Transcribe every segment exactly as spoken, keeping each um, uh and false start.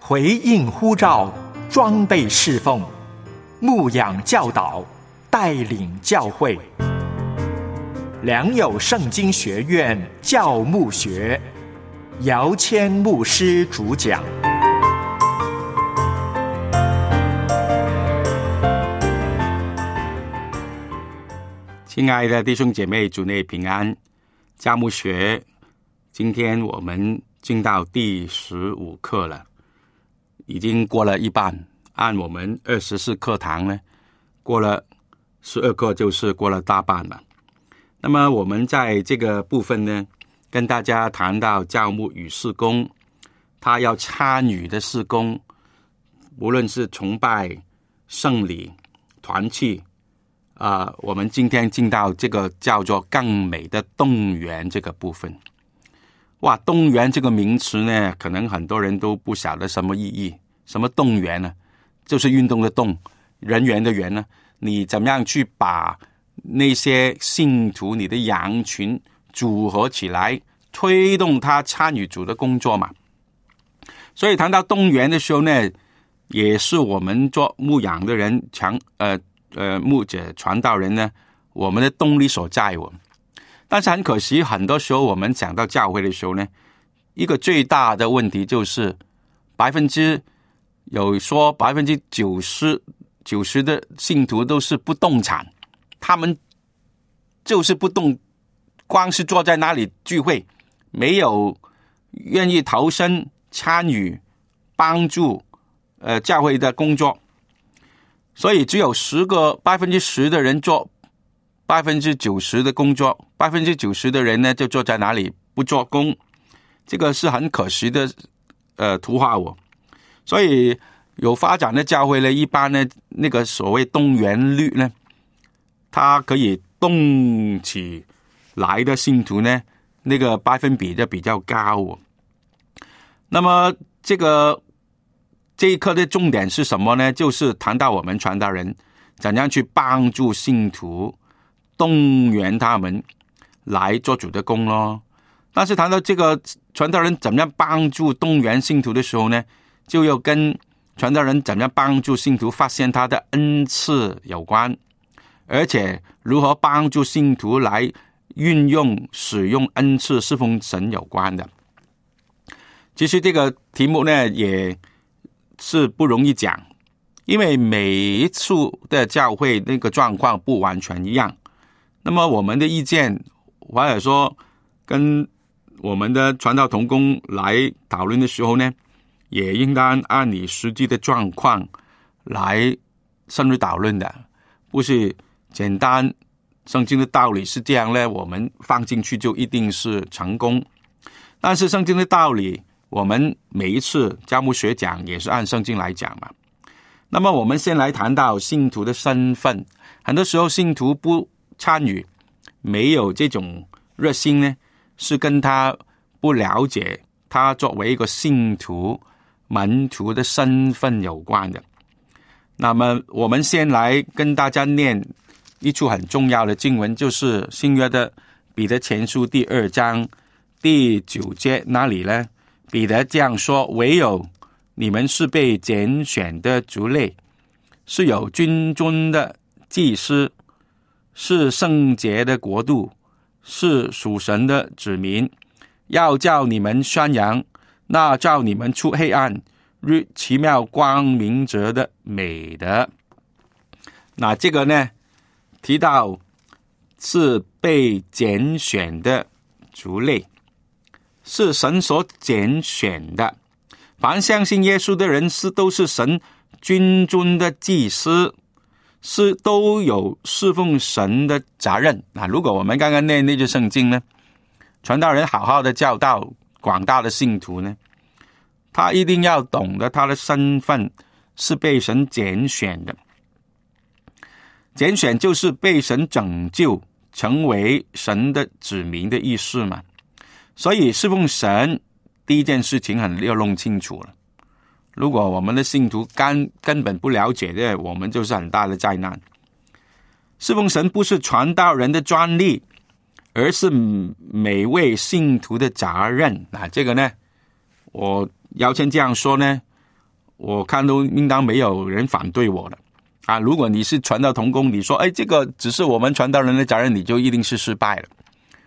回应呼召，装备侍奉，牧养教导，带领教会。良友圣经学院教牧学，姚谦牧师主讲。 亲爱的弟兄姐妹，主内平安。教牧学，今天我们进到第十五课了，已经过了一半。按我们二十四课堂呢，过了十二课就是过了大半了。那么我们在这个部分呢，跟大家谈到教牧与事工，他要参与的事工，无论是崇拜、圣礼、团契啊、呃，我们今天进到这个叫做更美的动员这个部分。哇，动员这个名词呢，可能很多人都不晓得什么意义。什么动员呢？就是运动的动，人员的员呢？你怎么样去把那些信徒、你的羊群组合起来，推动他参与主的工作嘛？所以谈到动员的时候呢，也是我们做牧养的人、强呃呃牧者、传道人呢，我们的动力所在哦。但是很可惜，很多时候我们讲到教会的时候呢，一个最大的问题就是百分之有说百分之九十九十的信徒都是不动产，他们就是不动，光是坐在那里聚会，没有愿意投身参与帮助呃教会的工作，所以只有十个百分之十的人做百分之九十的工作，百分之九十的人呢就坐在哪里不做工，这个是很可惜的呃图画哦。所以有发展的教会呢，一般呢那个所谓动员率呢，它可以动起来的信徒呢，那个百分比就比较高哦。那么这个这一课的重点是什么呢？就是谈到我们传道人怎样去帮助信徒，动员他们来做主的工咯。但是谈到这个传道人怎么样帮助动员信徒的时候呢，就要跟传道人怎样帮助信徒发现他的恩赐有关，而且如何帮助信徒来运用使用恩赐侍奉神有关的。其实这个题目呢也是不容易讲，因为每一处的教会那个状况不完全一样。那么我们的意见或者说跟我们的传道同工来讨论的时候呢，也应当按你实际的状况来深入讨论的，不是简单圣经的道理是这样呢，我们放进去就一定是成功。但是圣经的道理，我们每一次教牧学讲也是按圣经来讲嘛。那么我们先来谈到信徒的身份，很多时候信徒不参与，没有这种热心呢，是跟他不了解他作为一个信徒门徒的身份有关的。那么我们先来跟大家念一处很重要的经文，就是新约的彼得前书第二章第九节，那里呢，彼得这样说：唯有你们是被拣选的族类，是有君尊的祭司，是圣洁的国度，是属神的子民，要叫你们宣扬那照你们出黑暗入奇妙光明者的美德。那这个呢，提到是被拣选的族类，是神所拣选的。凡相信耶稣的人是都是神君尊的祭司，是都有侍奉神的责任。那如果我们刚刚念那句圣经呢，传道人好好的教导广大的信徒呢，他一定要懂得他的身份是被神拣选的。拣选就是被神拯救，成为神的子民的意思嘛。所以侍奉神第一件事情很要弄清楚了。如果我们的信徒根根本不了解的，我们就是很大的灾难。侍奉神不是传道人的专利，而是每位信徒的责任。那这个呢，我要先这样说呢， 我看都应当没有人反对我的啊。如果你是传道同工，你说哎，这个只是我们传道人的责任，你就一定是失败了。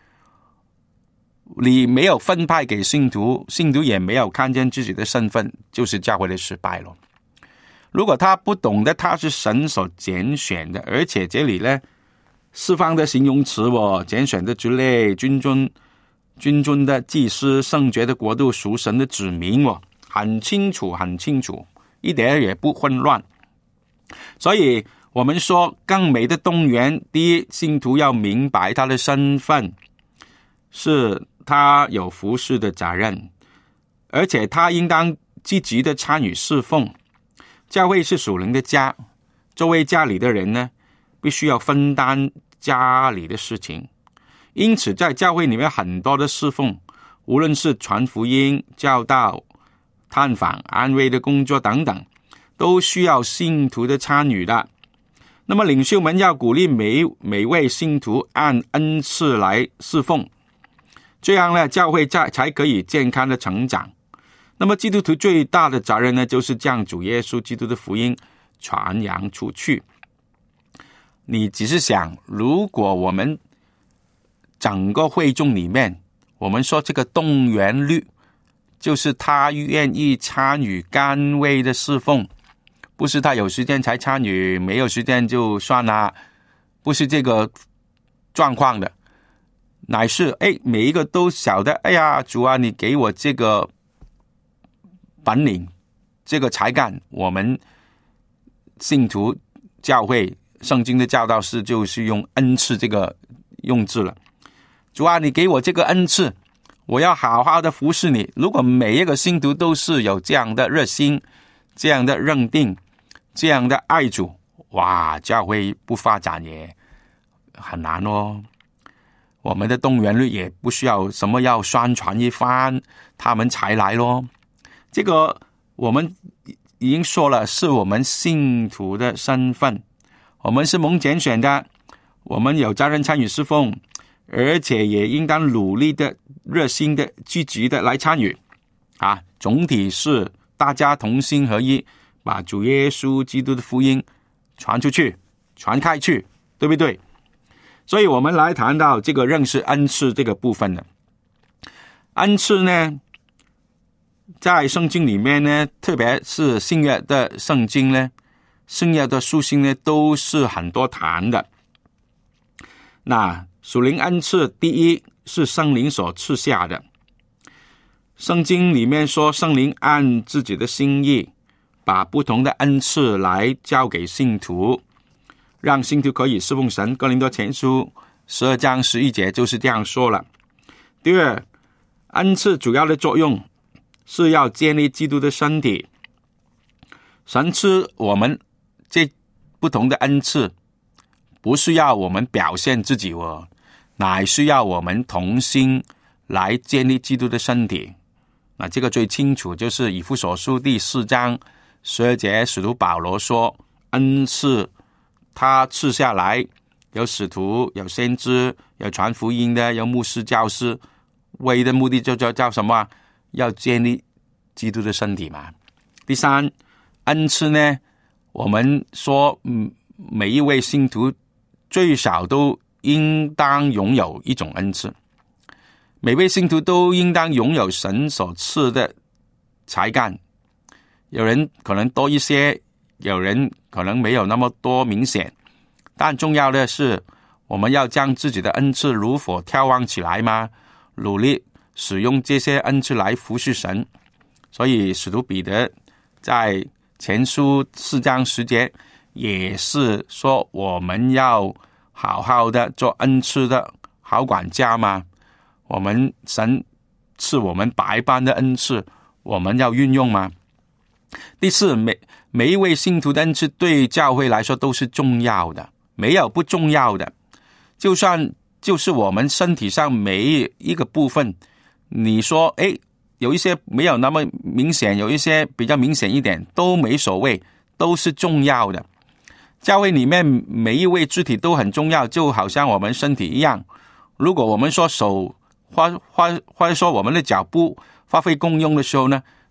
你没有分派给信徒，信徒也没有看见自己的身份，就是教会的失败了。如果他不懂得他是神所拣选的，而且这里呢释放的形容词哦，拣选的之类，君尊君尊的祭司，圣洁的国度，属神的子民哦，很清楚很清楚，一点也不混乱。所以我们说更美的动员，第一，信徒要明白他的身份，是他有服侍的责任，而且他应当积极的参与侍奉。教会是属灵的家，作为家里的人呢，必须要分担家里的事情。因此在教会里面很多的侍奉，无论是传福音、教导、探访、安慰的工作等等，都需要信徒的参与的。那么领袖们要鼓励每每位信徒按恩赐来侍奉，这样呢，教会才可以健康的成长。那么基督徒最大的责任呢，就是将主耶稣基督的福音传扬出去。你只是想，如果我们整个会众里面，我们说这个动员率，就是他愿意参与甘为的侍奉，不是他有时间才参与，没有时间就算了，不是这个状况的，乃是哎，每一个都晓得，哎呀，主啊，你给我这个本领，这个才干，我们信徒教会圣经的教导是就是用恩赐这个用字了。主啊，你给我这个恩赐，我要好好的服侍你。如果每一个信徒都是有这样的热心，这样的认定，这样的爱主，哇，教会不发展也很难哦。我们的动员率也不需要什么要宣传一番，他们才来咯。这个我们已经说了，是我们信徒的身份，我们是蒙拣选的，我们有责任参与侍奉，而且也应当努力的、热心的、积极的来参与啊。总体是大家同心合一，把主耶稣基督的福音传出去、传开去，对不对？所以我们来谈到这个认识恩赐这个部分呢。恩赐呢，在圣经里面呢，特别是新约的圣经呢，新约的书信呢，都是很多谈的。那属灵恩赐，第一是圣灵所赐下的。圣经里面说，圣灵按自己的心意，把不同的恩赐来交给信徒，让信徒可以侍奉神。哥林多前书十二章十一节就是这样说了。第二，恩赐主要的作用是要建立基督的身体。神赐我们这不同的恩赐，不是要我们表现自己哦，乃是要我们同心来建立基督的身体。那这个最清楚就是以弗所书第四章十二节，使徒保罗说，恩赐他赐下来，有使徒，有先知，有传福音的，有牧师、教师，为的目的就叫叫什么？要建立基督的身体嘛。第三，恩赐呢，我们说，嗯，每一位信徒最少都应当拥有一种恩赐，每位信徒都应当拥有神所赐的才干。有人可能多一些，有人可能没有那么多明显，但重要的是，我们要将自己的恩赐如火眺望起来吗？努力使用这些恩赐来服侍神。所以使徒彼得在前书四章十节也是说，我们要好好的做恩赐的好管家嘛。我们神赐我们百般的恩赐，我们要运用吗？第四，每每一位信徒的恩赐对教会来说都是重要的，没有不重要的。就算就是我们身体上每一个部分，你说诶有一些没有那么明显，有一些比较明显一点，都没所谓，都是重要的。教会里面每一位肢体都很重要，就好像我们身体一样。如果我们说手或或或者说我们的脚不发挥功用的时候呢，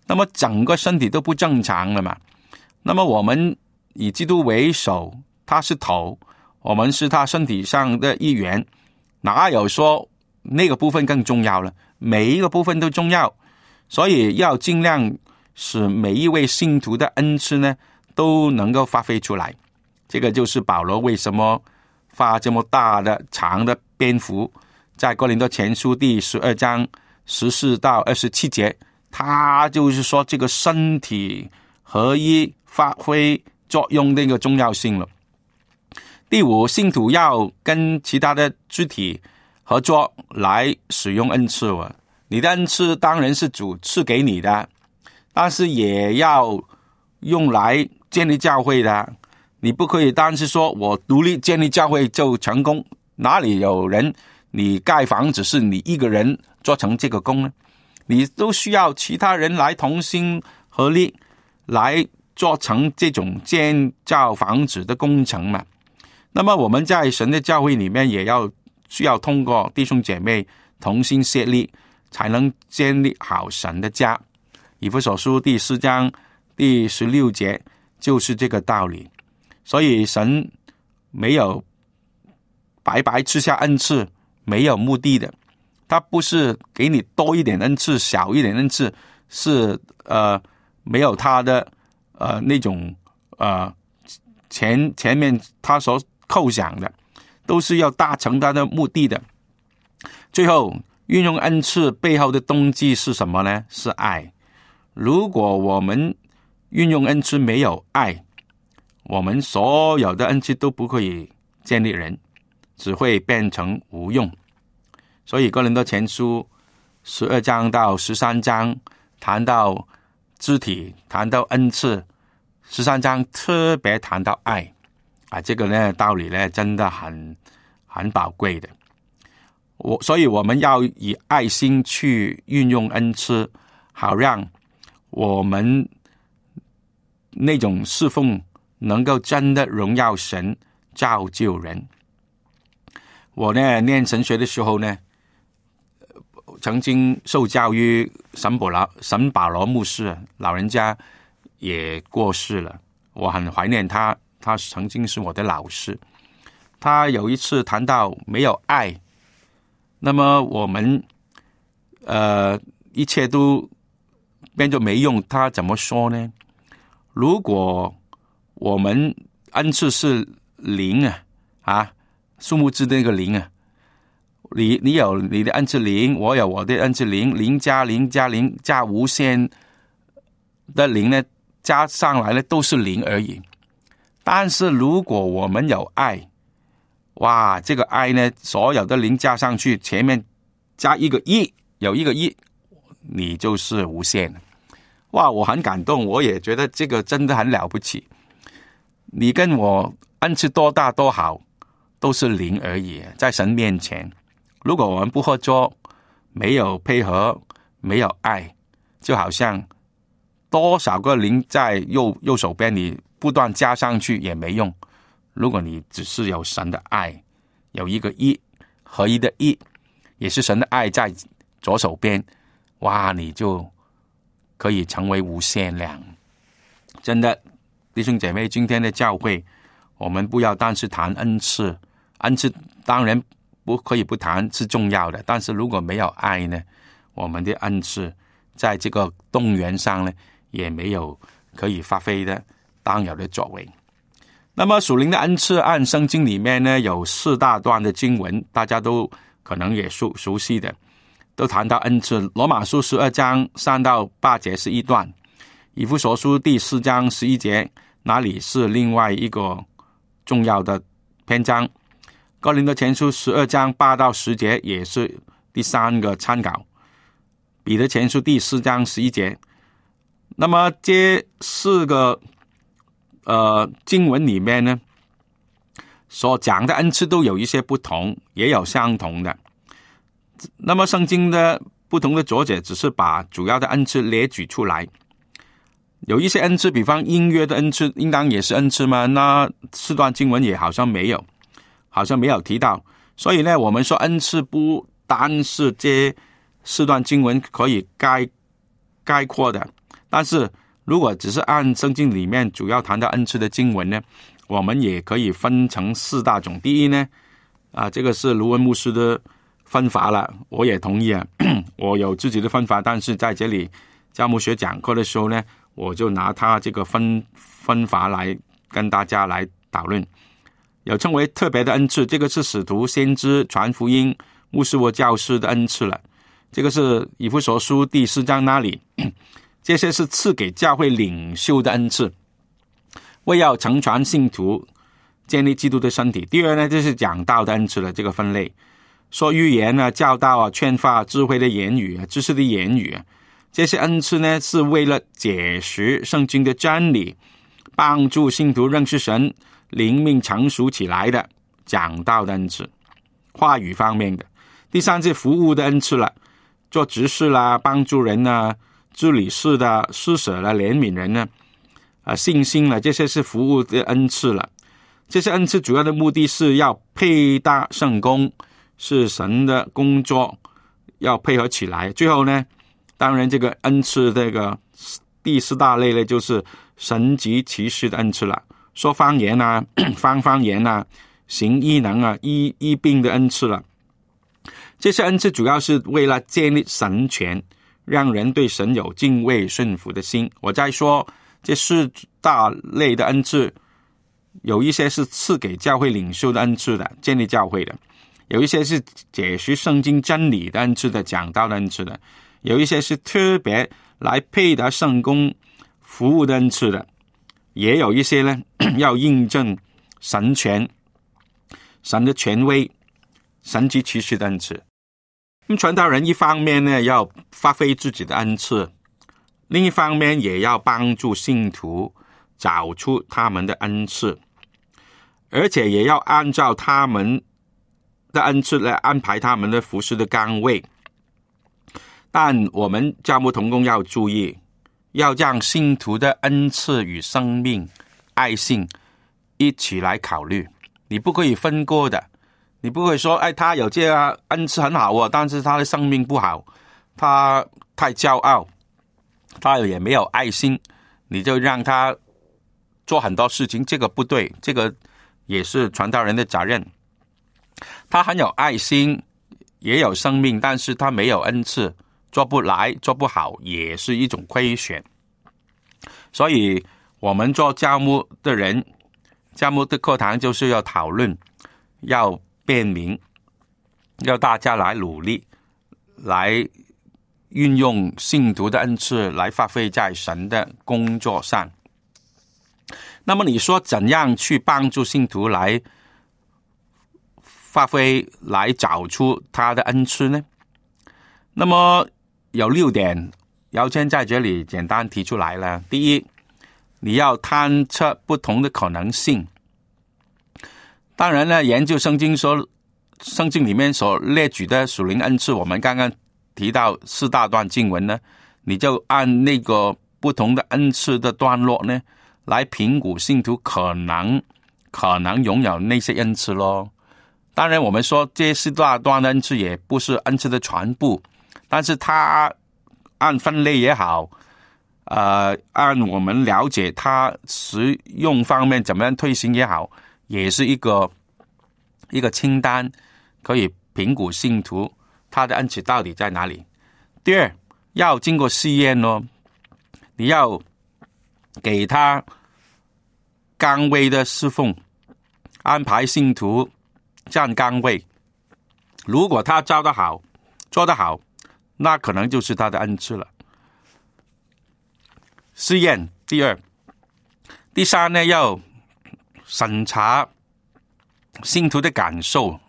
那么整个身体都不正常了嘛。那么我们以基督为首，他是头，我们是他身体上的一员，哪有说那个部分更重要了？每一个部分都重要，所以要尽量使每一位信徒的恩赐呢都能够发挥出来。这个就是保罗为什么花这么大的长的篇幅在哥林多前书第十二章十四到二十七节，他就是说这个身体合一发挥作用的一个重要性了。第五，信徒要跟其他的肢体合作来使用恩赐。你的恩赐当然是主赐给你的，但是也要用来建立教会的。你不可以单是说我独立建立教会就成功，哪里有人你盖房子是你一个人做成这个工呢？你都需要其他人来同心合力来做成这种建造房子的工程嘛。那么我们在神的教会里面也要需要通过弟兄姐妹同心协力，才能建立好神的家。以弗所书第四章第十六节就是这个道理。所以神没有白白赐下恩赐，没有目的的。他不是给你多一点恩赐少一点恩赐，是呃没有他的呃那种呃前前面他所构想的，都是要达成他的目的的。最后运用恩赐背后的动机是什么呢？是爱。如果我们运用恩赐没有爱，我们所有的恩赐都不可以建立人，只会变成无用。所以哥林多前书十二章到十三章谈到肢体，谈到恩赐，十三章特别谈到爱啊，这个呢道理呢真的很很宝贵的。我所以我们要以爱心去运用恩赐，好让我们那种侍奉能够真的荣耀神，造就人。我呢念神学的时候呢，曾经受教于沈保罗沈保罗牧师，老人家也过世了，我很怀念他，他曾经是我的老师。他有一次谈到没有爱，那么我们呃一切都变作没用。他怎么说呢？如果我们恩赐是零啊啊，数目字的那个零啊，你你有你的恩赐零，我有我的恩赐零，零加零加零加无限的零呢，加上来呢都是零而已。但是如果我们有爱，哇，这个爱呢，所有的零加上去，前面加一个一，有一个一，你就是无限。哇，我很感动，我也觉得这个真的很了不起。你跟我恩赐多大多好，都是零而已，在神面前。如果我们不合作，没有配合，没有爱，就好像多少个零在右右手边，你不断加上去也没用。如果你只是有神的爱，有一个一合一的一，也是神的爱在左手边，哇，你就可以成为无限量。真的，弟兄姐妹，今天的教会，我们不要单是谈恩赐，恩赐当然不可以不谈，是重要的。但是如果没有爱呢，我们的恩赐在这个动员上呢，也没有可以发挥的当有的作为。那么属灵的恩赐按圣经里面呢，有四大段的经文，大家都可能也熟熟悉的，都谈到恩赐。罗马书十二章三到八节是一段，以弗所书第四章十一节那里是另外一个重要的篇章，哥林多前书十二章八到十节也是第三个参考，彼得前书第四章十一节。那么这四个呃经文里面呢，所讲的恩赐都有一些不同，也有相同的。那么圣经的不同的作者只是把主要的恩赐列举出来。有一些恩赐，比方音乐的恩赐，应当也是恩赐吗？那四段经文也好像没有，好像没有提到。所以呢，我们说恩赐不单是这四段经文可以概概括的， 但是如果只是按圣经里面主要谈到恩赐的经文呢，我们也可以分成四大种。第一呢，啊，这个是卢文牧师的分法了，我也同意啊。我有自己的分法，但是在这里教牧学讲课的时候呢，我就拿他这个分分法来跟大家来讨论。有称为特别的恩赐，这个是使徒、先知、传福音、牧师或教师的恩赐了。这个是以弗所书第四章那里，这些是赐给教会领袖的恩赐，为要成全信徒，建立基督的身体。第二呢，就是讲道的恩赐了，这个分类说预言啊、教导啊、劝发、智慧的言语啊、知识的言语啊，这些恩赐呢是为了解释圣经的真理，帮助信徒认识神，灵命成熟起来的讲道的恩赐，话语方面的。第三是服务的恩赐了，做执事啦、帮助人啊、治理事的、施舍啦、怜悯人呢、啊、信心了，这些是服务的恩赐了。这些恩赐主要的目的是要配搭圣工，是神的工作要配合起来。最后呢，当然这个恩赐这个第四大类呢，就是神级奇事的恩赐了，说方言啊、方方言啊、行异能啊、医医病的恩赐了。这些恩赐主要是为了建立神权，让人对神有敬畏顺服的心。我再说这四大类的恩赐，有一些是赐给教会领袖的恩赐的，建立教会的；有一些是解释圣经真理的恩赐的，讲道的恩赐的；有一些是特别来配搭圣工服务的恩赐的；也有一些呢要印证神权、神的权威、神级奇事的恩赐。那么传道人一方面呢要发挥自己的恩赐，另一方面也要帮助信徒找出他们的恩赐，而且也要按照他们的恩赐来安排他们的服事的岗位。但我们教牧同工要注意，要让信徒的恩赐与生命、爱心一起来考虑，你不可以分割的。你不会说，哎，他有这个恩赐很好哦，但是他的生命不好，他太骄傲，他也没有爱心，你就让他做很多事情，这个不对，这个也是传道人的责任。他很有爱心，也有生命，但是他没有恩赐，做不来，做不好，也是一种亏损。所以我们做教牧的人，教牧的课堂就是要讨论，要辨明，要大家来努力，来运用信徒的恩赐来发挥在神的工作上。那么你说怎样去帮助信徒来发挥，来找出他的恩赐呢？那么有六点要先在这里简单提出来了。第一，你要探测不同的可能性。当然呢，研究圣经所圣经里面所列举的属灵恩赐，我们刚刚提到四大段经文呢，你就按那个不同的恩赐的段落呢，来评估信徒可能可能拥有那些恩赐咯。当然我们说这四大段的恩赐也不是恩赐的全部，但是它按分类也好，呃，按我们了解它实用方面怎么样推行也好，也是一个一个清单，可以评估信徒他的恩赐到底在哪里。第二，要经过试验哦，你要给他岗位的侍奉，安排信徒站岗位，如果他做得好，做得好，那可能就是他的恩赐了。试验。第二，第三呢，要审查信徒的感受。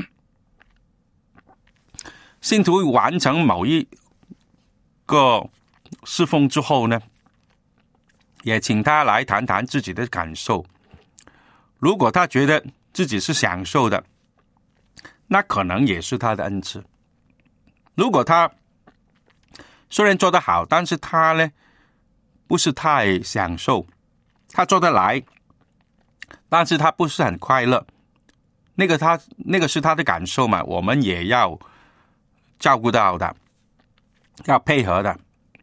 信徒完成某一个侍奉之后呢，也请他来谈谈自己的感受。如果他觉得自己是享受的，那可能也是他的恩赐。如果他虽然做得好，但是他呢不是太享受，他做得来，但是他不是很快乐，那个他那个是他的感受嘛，我们也要照顾到的，要配合的。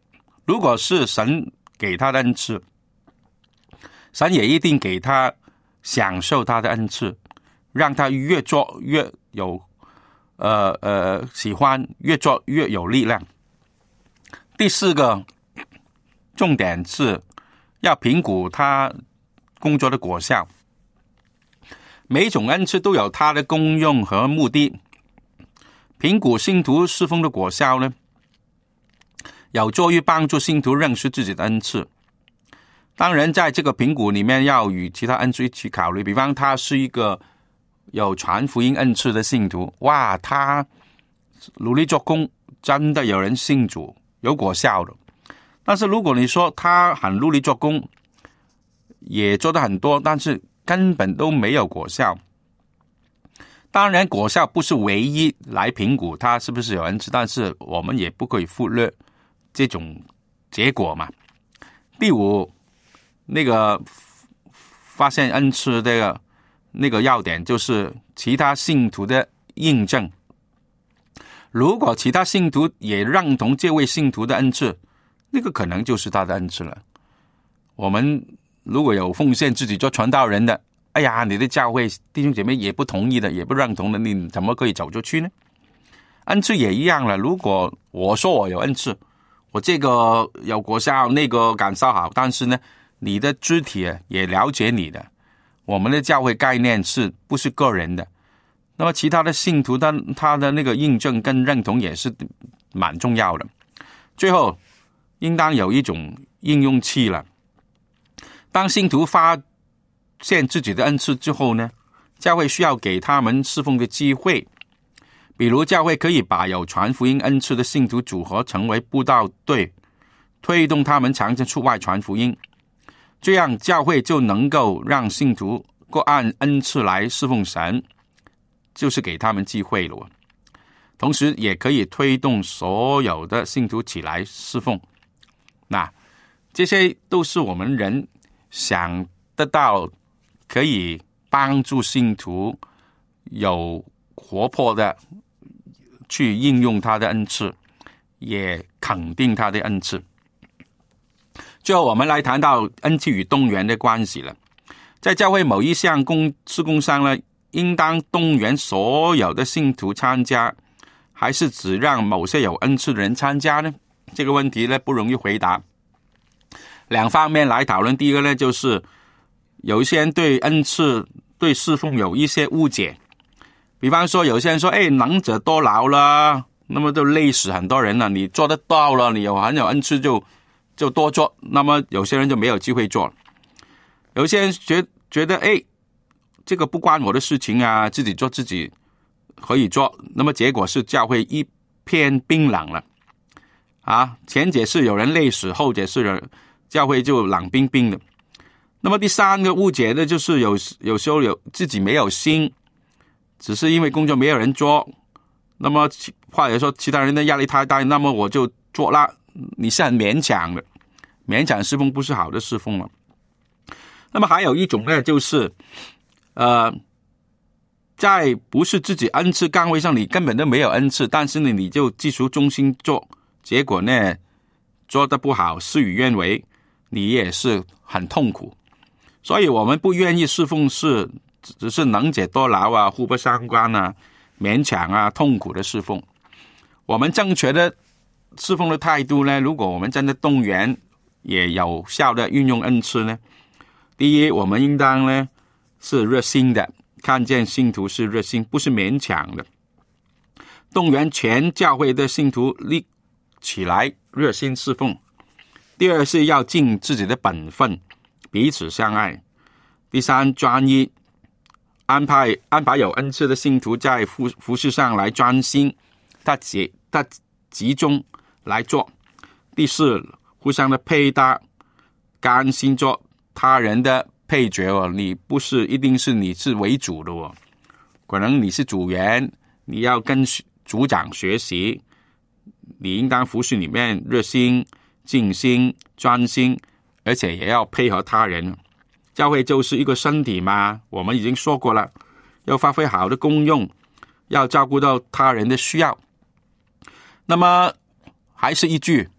如果是神给他的恩赐，神也一定给他享受他的恩赐，让他越做越有呃呃喜欢，越做越有力量。第四个重点是要评估他工作的果效。每一种恩赐都有它的功用和目的。评估信徒侍奉的果效呢，有助于帮助信徒认识自己的恩赐。当然在这个评估里面要与其他恩赐一起考虑，比方他是一个有传福音恩赐的信徒，哇，他努力做工，真的有人信主，有果效的。但是如果你说他很努力做工，也做得很多，但是根本都没有果效，当然果效不是唯一来评估他是不是有恩赐，但是我们也不可以忽略这种结果嘛。第五，那个发现恩赐这个那个要点就是其他信徒的印证。如果其他信徒也认同这位信徒的恩赐，那个可能就是他的恩赐了。我们如果有奉献自己做传道人的，哎呀，你的教会弟兄姐妹也不同意的，也不认同的，你怎么可以走出去呢？恩赐也一样了。如果我说我有恩赐，我这个有果效，那个感受好，但是呢，你的肢体也了解你的，我们的教会概念是不是个人的？那么其他的信徒他他的那个印证跟认同也是蛮重要的。最后，应当有一种应用器了。当信徒发现自己的恩赐之后呢，教会需要给他们侍奉的机会。比如教会可以把有传福音恩赐的信徒组合成为布道队，推动他们常常出外传福音，这样教会就能够让信徒各按恩赐来侍奉神，就是给他们机会了。同时也可以推动所有的信徒起来侍奉。那这些都是我们人想得到可以帮助信徒有活泼的去应用他的恩赐，也肯定他的恩赐。最后我们来谈到恩赐与动员的关系了。在教会某一项工事工上呢，应当动员所有的信徒参加，还是只让某些有恩赐的人参加呢？这个问题呢不容易回答。两方面来讨论。第一个呢，就是有一些人对恩赐对侍奉有一些误解。比方说有些人说，哎，能者多劳了，那么就累死很多人了，你做得到了，你有很有恩赐就就多做，那么有些人就没有机会做。有些人觉觉得哎，这个不关我的事情啊，自己做自己可以做，那么结果是教会一片冰冷了啊。前者是有人累死，后者是人教会就冷冰冰的。那么第三个误解呢，就是有有时候有自己没有心，只是因为工作没有人做，那么或者说其他人的压力太大，那么我就做了，你是很勉强的，勉强侍奉不是好的侍奉了。那么还有一种呢，就是呃，在不是自己恩赐岗位上，你根本都没有恩赐，但是呢，你就技术中心做，结果呢做得不好，事与愿违，你也是很痛苦。所以我们不愿意侍奉是只是能者多劳啊，互不相关啊，勉强啊，痛苦的侍奉。我们正确的侍奉的态度呢，如果我们真的动员也有效的运用恩赐呢，第一，我们应当呢是热心的，看见信徒是热心，不是勉强的，动员全教会的信徒立起来热心侍奉。第二是要尽自己的本分，彼此相爱。第三，专一，安排安排有恩赐的信徒在服服事上来专心，他集他集中来做。第四，互相的配搭，甘心做他人的配角哦，你不是一定是你是为主的哦，可能你是组员，你要跟组长学习，你应当服事里面热心、尽心、专心，而且也要配合他人。教会就是一个身体嘛，我们已经说过了，要发挥好的功用，要照顾到他人的需要。那么还是一句，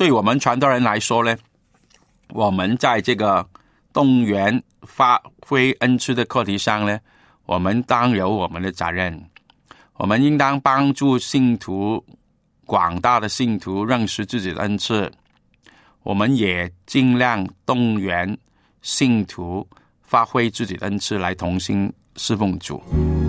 对我们传道人来说呢，我们在这个动员发挥恩赐的课题上呢，我们当有我们的责任，我们应当帮助信徒，广大的信徒认识自己的恩赐，我们也尽量动员信徒发挥自己的恩赐来同心侍奉主。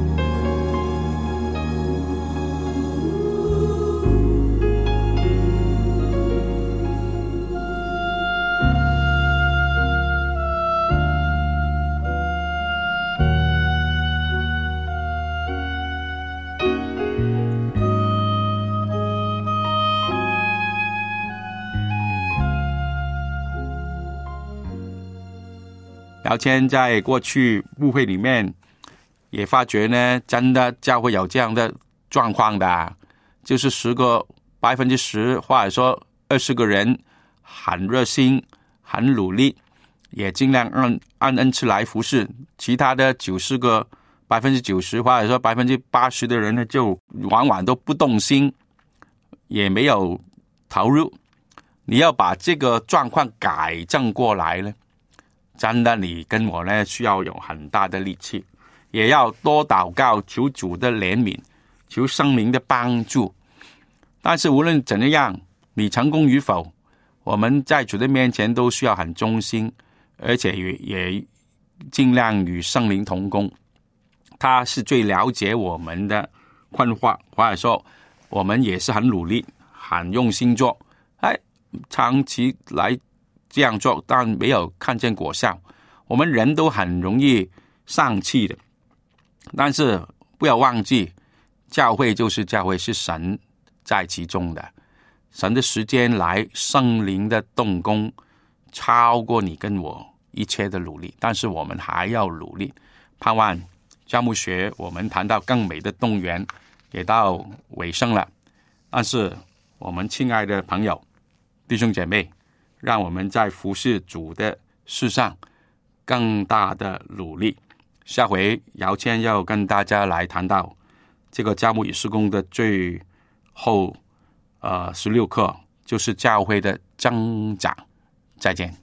姚谦在过去牧会里面也发觉呢，真的教会有这样的状况的，就是十个百分之十或者说二十个人很热心很努力，也尽量按按恩赐来服侍，其他的九十个百分之九十或者说百分之八十的人呢，就往往都不动心，也没有投入。你要把这个状况改正过来呢，真的你跟我呢需要有很大的力气，也要多祷告，求主的怜悯，求圣灵的帮助。但是无论怎样，你成功与否，我们在主的面前都需要很忠心，而且也也尽量与圣灵同工。他是最了解我们的困惑，或者说我们也是很努力很用心做，哎，长期来这样做，但没有看见果效，我们人都很容易丧气的。但是不要忘记，教会就是教会，是神在其中的，神的时间来，圣灵的动工超过你跟我一切的努力，但是我们还要努力。盼望教牧学我们谈到更美的动员也到尾声了，但是我们亲爱的朋友弟兄姐妹，让我们在服侍主的事上更大的努力。下回姚谦要跟大家来谈到这个教牧与事工的最后呃十六课，就是教会的增长。再见。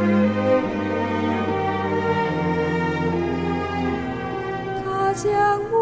他将